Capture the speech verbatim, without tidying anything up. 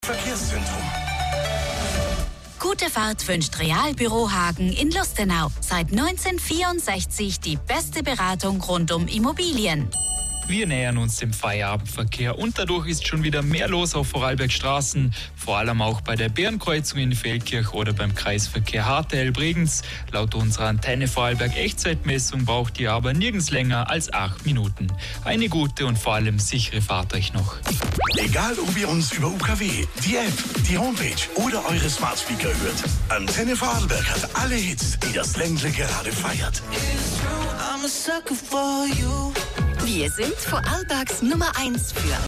Verkehrszentrum. Gute Fahrt wünscht Realbüro Hagen in Lustenau. Seit neunzehnhundertvierundsechzig die beste Beratung rund um Immobilien. Wir nähern uns dem Feierabendverkehr und dadurch ist schon wieder mehr los auf Vorarlbergstraßen, vor allem auch bei der Bärenkreuzung in Feldkirch oder beim Kreisverkehr Hartell-Bregenz. Laut unserer Antenne Vorarlberg Echtzeitmessung braucht ihr aber nirgends länger als acht Minuten. Eine gute und vor allem sichere Fahrt euch noch. Egal, ob ihr uns über U K W, die App, die Homepage oder eure Smart Speaker hört, Antenne Vorarlberg hat alle Hits, die das Ländle gerade feiert. Wir sind Vorarlbergs Nummer eins für